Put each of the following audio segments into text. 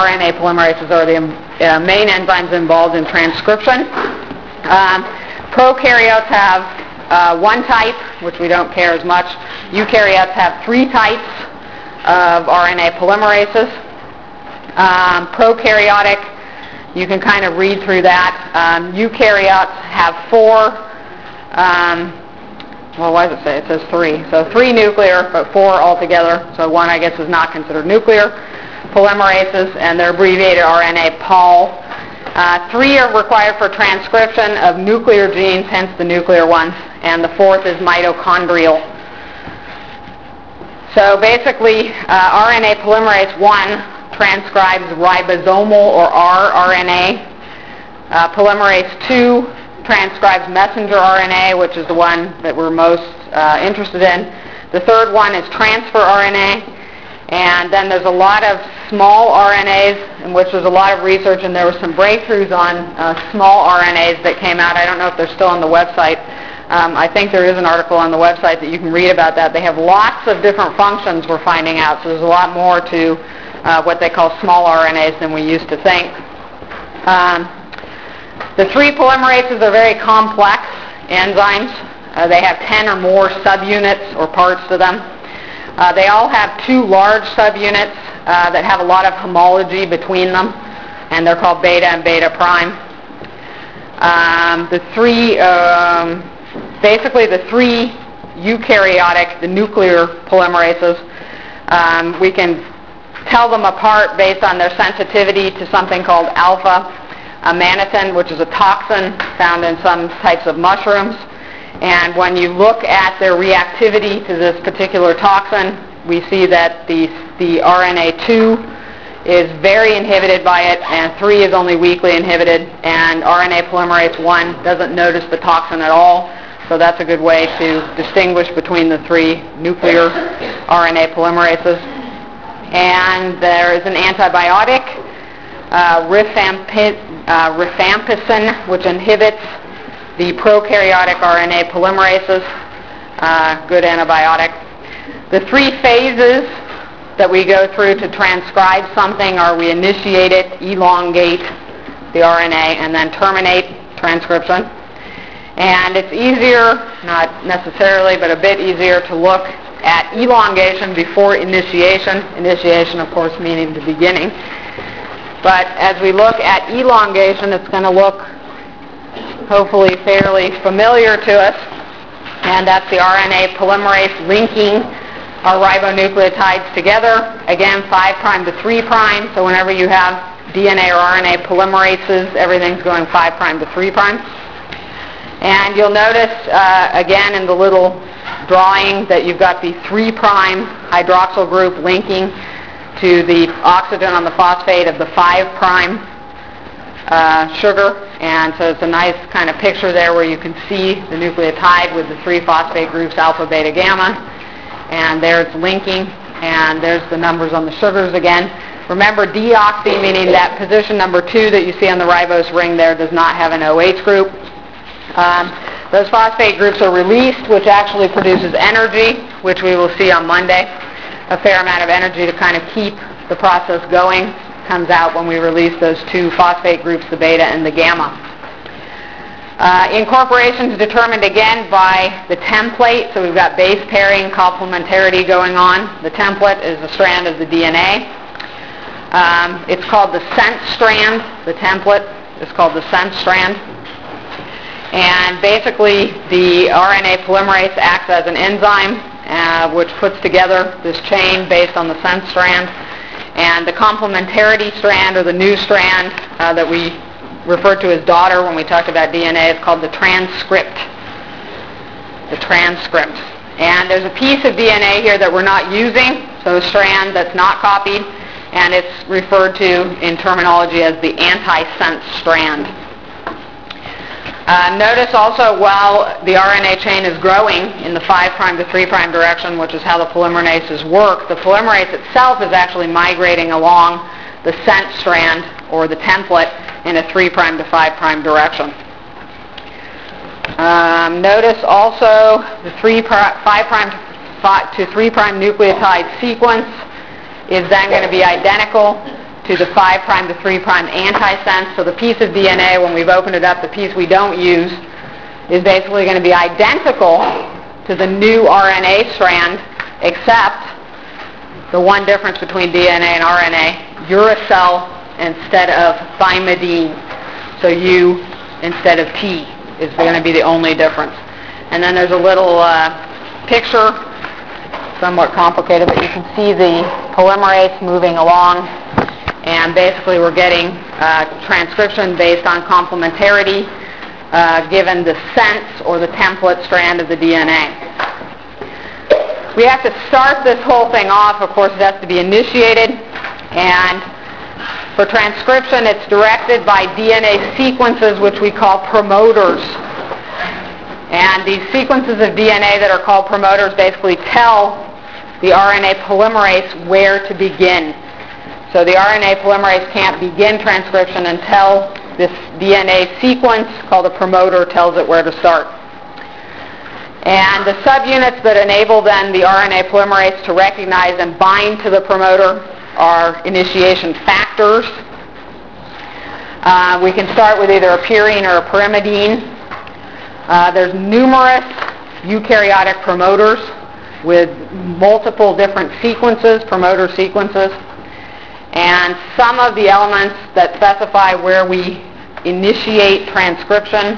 RNA polymerases are the main enzymes involved in transcription. Prokaryotes have one type, which we don't care as much. Eukaryotes have three types of RNA polymerases. Prokaryotic, you can kind of read through that. Eukaryotes have four, well, what does it say? It says three. So three nuclear, but four altogether. So one, I guess, is not considered nuclear polymerases, and they're abbreviated RNA pol. Three are required for transcription of nuclear genes, hence the nuclear ones, and the fourth is mitochondrial. So basically, RNA polymerase 1 transcribes ribosomal or rRNA. Polymerase 2 transcribes messenger RNA, which is the one that we're most interested in. The third one is transfer RNA. And then there's a lot of small RNAs in which there's a lot of research, and there were some breakthroughs on small RNAs that came out. I don't know if they're still on the website. I think there is an article on the website that you can read about that. They have lots of different functions we're finding out, so there's a lot more to what they call small RNAs than we used to think. The three polymerases are very complex enzymes. They have 10 or more subunits or parts to them. They all have two large subunits that have a lot of homology between them, and they're called beta and beta prime. Basically the three eukaryotic, the nuclear polymerases, we can tell them apart based on their sensitivity to something called alpha-amanitin, which is a toxin found in some types of mushrooms. And when you look at their reactivity to this particular toxin, we see that the RNA2 is very inhibited by it, and 3 is only weakly inhibited, and RNA polymerase 1 doesn't notice the toxin at all. So that's a good way to distinguish between the three nuclear RNA polymerases. And there is an antibiotic, rifampicin, which inhibits the prokaryotic RNA polymerases, good antibiotic. The three phases that we go through to transcribe something are we initiate it, elongate the RNA, and then terminate transcription. And it's easier, not necessarily, but a bit easier to look at elongation before initiation. Initiation, of course, meaning the beginning. But as we look at elongation, it's going to look hopefully fairly familiar to us, and that's the RNA polymerase linking our ribonucleotides together. Again, 5' to 3', so whenever you have DNA or RNA polymerases, everything's going 5' to 3'. And you'll notice, again, in the little drawing that you've got the 3' hydroxyl group linking to the oxygen on the phosphate of the 5' sugar. And so it's a nice kind of picture there where you can see the nucleotide with the 3 phosphate groups, alpha, beta, gamma. And there it's linking, and there's the numbers on the sugars again. Remember, deoxy, meaning that position number 2 that you see on the ribose ring there, does not have an OH group. Those phosphate groups are released, which actually produces energy, which we will see on Monday. A fair amount of energy to kind of keep the process going comes out when we release those 2 phosphate groups, the beta and the gamma. Incorporation is determined again by the template, so we've got base pairing, complementarity going on. The template is a strand of the DNA. It's called the sense strand. The template is called the sense strand. And basically the RNA polymerase acts as an enzyme which puts together this chain based on the sense strand. And the complementarity strand, or the new strand that we referred to as daughter when we talked about DNA, is called the transcript. The transcript. And there's a piece of DNA here that we're not using, so a strand that's not copied, and it's referred to in terminology as the antisense strand. Notice also while the RNA chain is growing in the 5' to 3' direction, which is how the polymerases work, the polymerase itself is actually migrating along the sense strand, or the template, in a 3' to 5' direction. Notice also the 5' to 3' nucleotide sequence is then going to be identical to the 5' to 3' antisense. So the piece of DNA, when we've opened it up, the piece we don't use, is basically going to be identical to the new RNA strand, except the one difference between DNA and RNA, uracil instead of thymidine. So U instead of T is going to be the only difference. And then there's a little picture, somewhat complicated, but you can see the polymerase moving along. And basically we're getting transcription based on complementarity given the sense or the template strand of the DNA. We have to start this whole thing off. Of course, it has to be initiated. And for transcription, it's directed by DNA sequences, which we call promoters. And these sequences of DNA that are called promoters basically tell the RNA polymerase where to begin. So the RNA polymerase can't begin transcription until this DNA sequence, called a promoter, tells it where to start. And the subunits that enable then the RNA polymerase to recognize and bind to the promoter are initiation factors. We can start with either a purine or a pyrimidine. There's numerous eukaryotic promoters with multiple different sequences, promoter sequences. And some of the elements that specify where we initiate transcription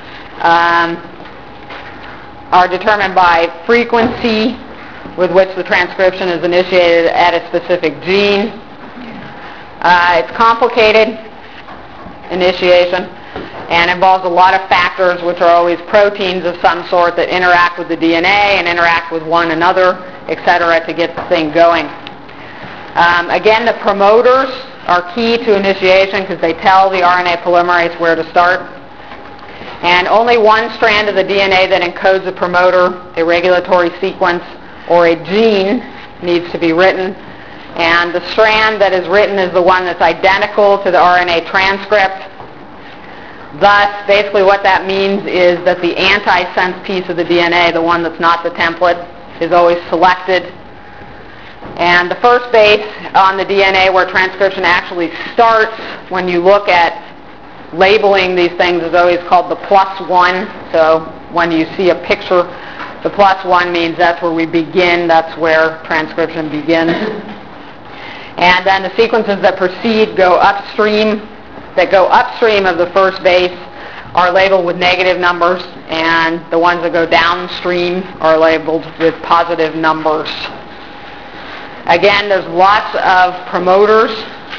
are determined by frequency with which the transcription is initiated at a specific gene. It's complicated initiation and involves a lot of factors, which are always proteins of some sort that interact with the DNA and interact with one another, etc., to get the thing going. Again, the promoters are key to initiation because they tell the RNA polymerase where to start. And only one strand of the DNA that encodes a promoter, a regulatory sequence, or a gene needs to be written. And the strand that is written is the one that's identical to the RNA transcript. Thus, basically what that means is that the antisense piece of the DNA, the one that's not the template, is always selected. And the first base on the DNA where transcription actually starts, when you look at labeling these things, is always called the +1. So when you see a picture, the +1 means that's where we begin, that's where transcription begins. And then the sequences that proceed go upstream, that go upstream of the first base are labeled with negative numbers, and the ones that go downstream are labeled with positive numbers. Again, there's lots of promoters.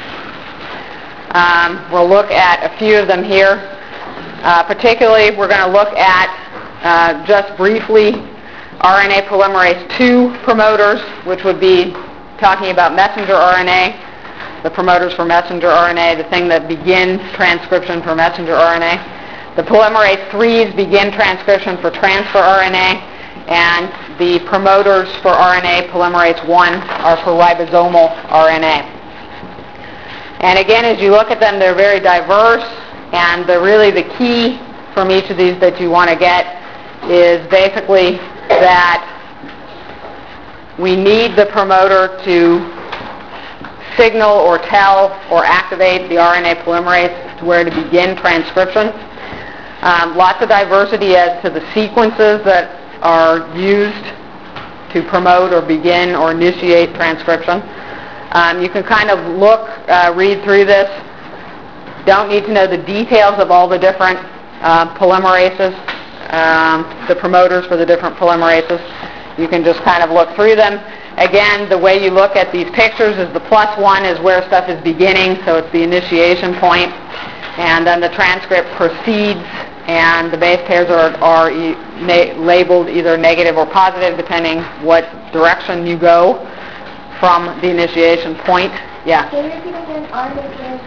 We'll look at a few of them here. Particularly, we're going to look at, just briefly, RNA polymerase II promoters, which would be talking about messenger RNA, the promoters for messenger RNA, the thing that begins transcription for messenger RNA. The polymerase IIIs begin transcription for transfer RNA, and the promoters for RNA polymerase I are for ribosomal RNA. And again, as you look at them, they're very diverse, and really the key from each of these that you want to get is basically that we need the promoter to signal or tell or activate the RNA polymerase to where to begin transcription. Lots of diversity as to the sequences that are used to promote or begin or initiate transcription. You can kind of look, read through this. Don't need to know the details of all the different polymerases, the promoters for the different polymerases. You can just kind of look through them. Again, the way you look at these pictures is the +1 is where stuff is beginning, so it's the initiation point. And then the transcript proceeds, and the base pairs are labeled either negative or positive, depending what direction you go from the initiation point. Yeah? Can you repeat again RNA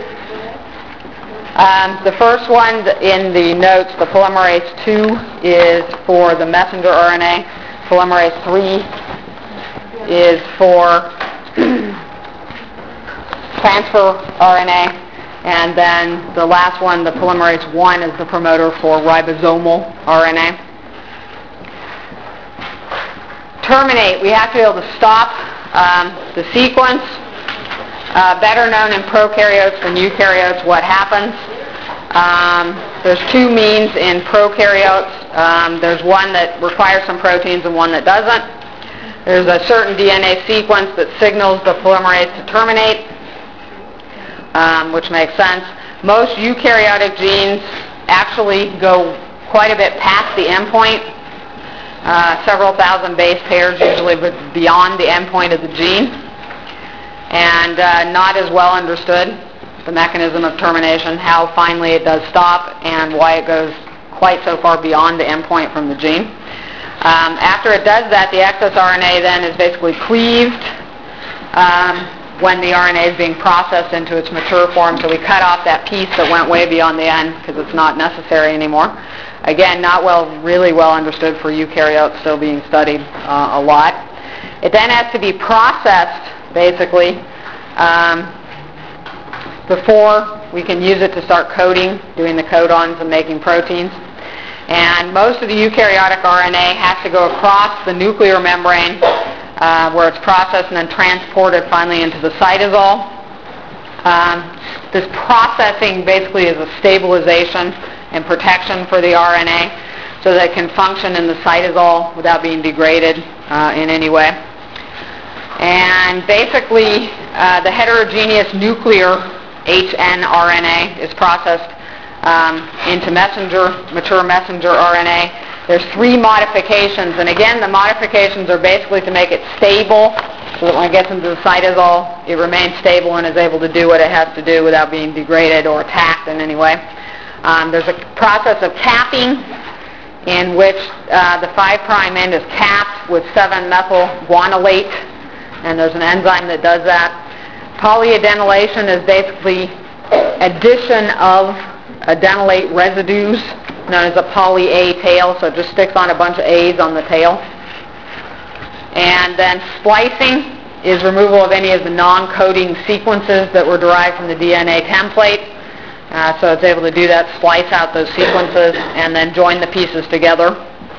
the first one in the notes, the polymerase II, is for the messenger RNA. Polymerase III is for transfer RNA. And then the last one, the polymerase I, is the promoter for ribosomal RNA. Terminate. We have to be able to stop the sequence. better known in prokaryotes than eukaryotes what happens. There's two means in prokaryotes. There's one that requires some proteins and one that doesn't. There's a certain DNA sequence that signals the polymerase to terminate, which makes sense. Most eukaryotic genes actually go quite a bit past the endpoint, several thousand base pairs usually beyond the endpoint of the gene, and not as well understood, the mechanism of termination, how finally it does stop, and why it goes quite so far beyond the endpoint from the gene. After it does that, the excess RNA then is basically cleaved when the RNA is being processed into its mature form, so we cut off that piece that went way beyond the end because it's not necessary anymore. Again, not really well understood for eukaryotes, still being studied a lot. It then has to be processed, basically, before we can use it to start coding, doing the codons and making proteins. And most of the eukaryotic RNA has to go across the nuclear membrane where it's processed and then transported finally into the cytosol. This processing basically is a stabilization and protection for the RNA so that it can function in the cytosol without being degraded in any way. And basically, the heterogeneous nuclear hnRNA is processed into mature messenger RNA. There's 3 modifications, and again, the modifications are basically to make it stable so that when it gets into the cytosol, it remains stable and is able to do what it has to do without being degraded or attacked in any way. There's a process of capping in which the 5' end is capped with 7-methylguanylate, and there's an enzyme that does that. Polyadenylation is basically addition of adenylate residues, known as a poly-A tail, so it just sticks on a bunch of A's on the tail. And then splicing is removal of any of the non-coding sequences that were derived from the DNA template. So it's able to do that, splice out those sequences, and then join the pieces together.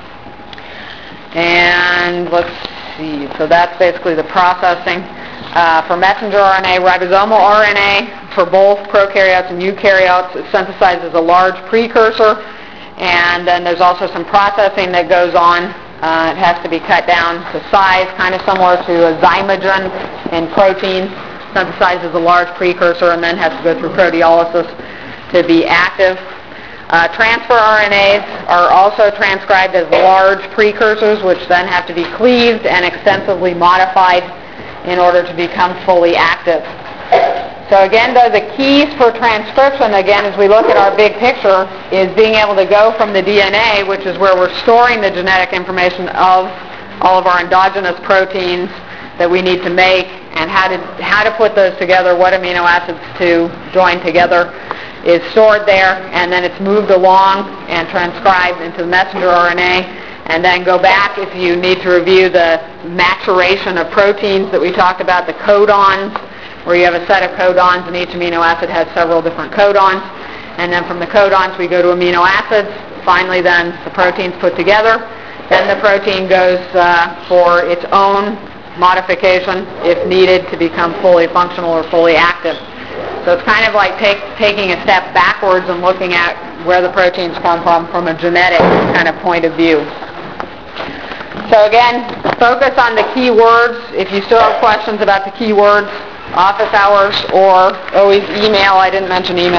And let's see, so that's basically the processing. For messenger RNA, ribosomal RNA, for both prokaryotes and eukaryotes, it synthesizes a large precursor, and then there's also some processing that goes on. It has to be cut down to size, kind of similar to a zymogen in protein. Synthesizes a large precursor and then has to go through proteolysis to be active. Transfer RNAs are also transcribed as large precursors, which then have to be cleaved and extensively modified in order to become fully active. So again, though, the keys for transcription, again, as we look at our big picture, is being able to go from the DNA, which is where we're storing the genetic information of all of our endogenous proteins that we need to make, and how to put those together, what amino acids to join together, is stored there, and then it's moved along and transcribed into the messenger RNA, and then go back if you need to review the maturation of proteins that we talked about, the codons, where you have a set of codons and each amino acid has several different codons. And then from the codons we go to amino acids. Finally then the protein's put together. Then the protein goes for its own modification if needed to become fully functional or fully active. So it's kind of like taking a step backwards and looking at where the proteins come from a genetic kind of point of view. So again, focus on the key words. If you still have questions about the key words, office hours, or always email. I didn't mention email.